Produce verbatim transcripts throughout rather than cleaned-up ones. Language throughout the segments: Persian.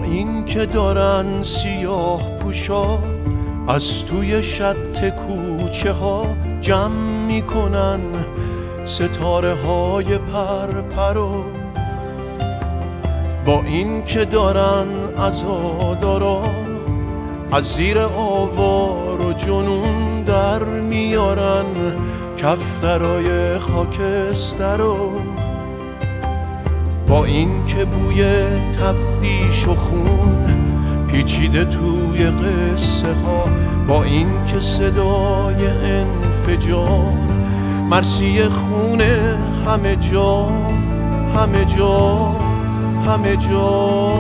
با این که دارن سیاه پوشا از توی شط کوچه ها جمع میکنن ستاره های پر پرو، با این که دارن عزادارا از زیر آوار و جنون در میارن کفترای خاکسترو، با این که بوی تفتیش و خون پیچیده توی قصه ها، با این که صدای انفجار مرسی خونه همه جا همه جا همه جا.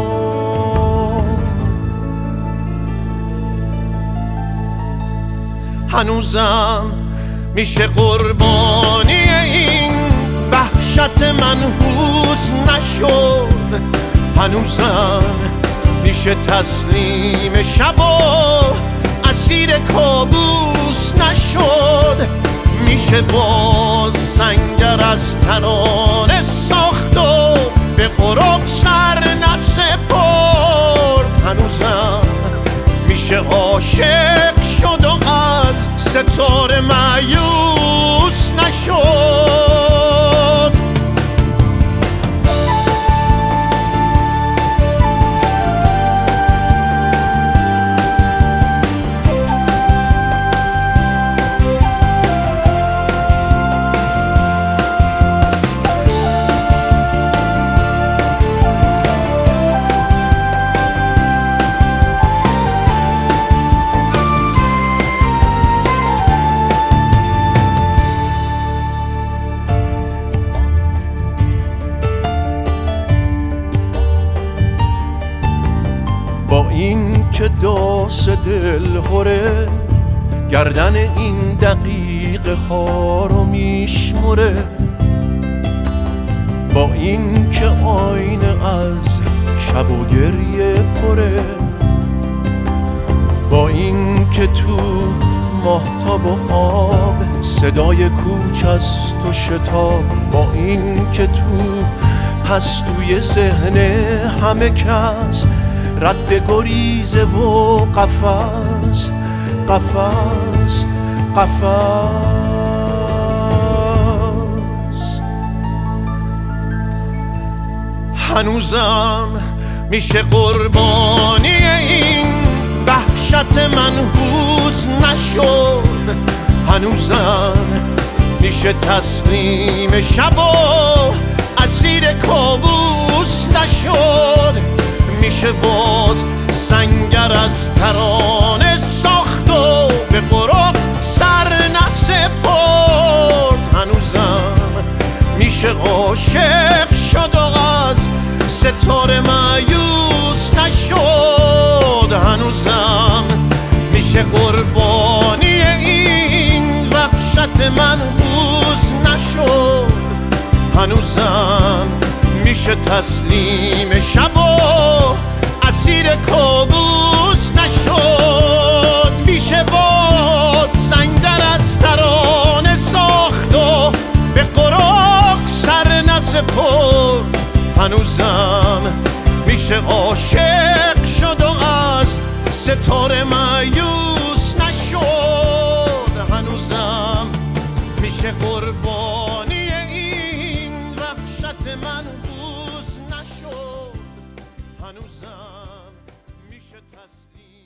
هنوزم میشه قربانی این وحشت منحوس نشد، هنوزم میشه تسلیم شب و اسیر کابوس نشد، میشه باز سنگر از ترانه ساخت و به قرق سر نسپرد، هنوزم میشه عاشق شد و از ستاره مایوس نشد. با این که داس دل هره گردن این دقیقه ها رو میشمره، با این که آینه از شب و گریه پره، با این که تو ماهتاب و آب صدای کوچ است و شتاب، با این که تو پستوی ذهن همه کس رد گریزه و قفس قفس قفس. هنوزم میشه قربانی این وحشت منحوس نشد، هنوزم میشه تسلیم شب و اسیر کابوس نشد، میشه باز سنگر از ترانه ساخت و به قرق سر نسپرد، هنوزم میشه عاشق شد و از ستاره مایوس نشد، هنوزم میشه قربانی این وحشت منحوس نشد، هنوزم میشه تسلیم شب و اسیر کابوس نشد، میشه باز سنگر از ترانه ساخت و به قرق سر نسپرد، هنوزم میشه عاشق شد و از ستاره مایوس نشد، هنوزم میشه قربانی این وحشت منحوس نشد، هنوزم میشه تسلیم